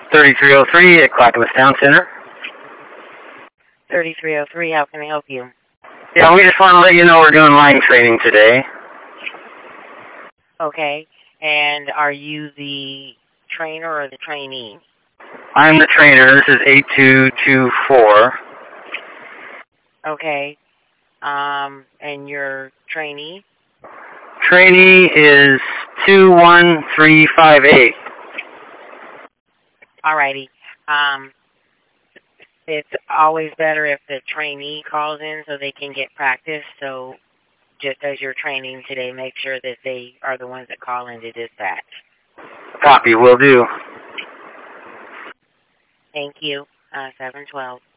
3303 at Clackamas Town Center. 3303, how can I help you? Yeah, we just want to let you know we're doing line training today. Okay, and are you the trainer or the trainee? I'm the trainer. This is 8224. Okay, and your trainee? Trainee is 21358. Alrighty. It's always better if the trainee calls in so they can get practice. So just as you're training today, make sure that they are the ones that call in to dispatch. Copy, will do. Thank you. 712.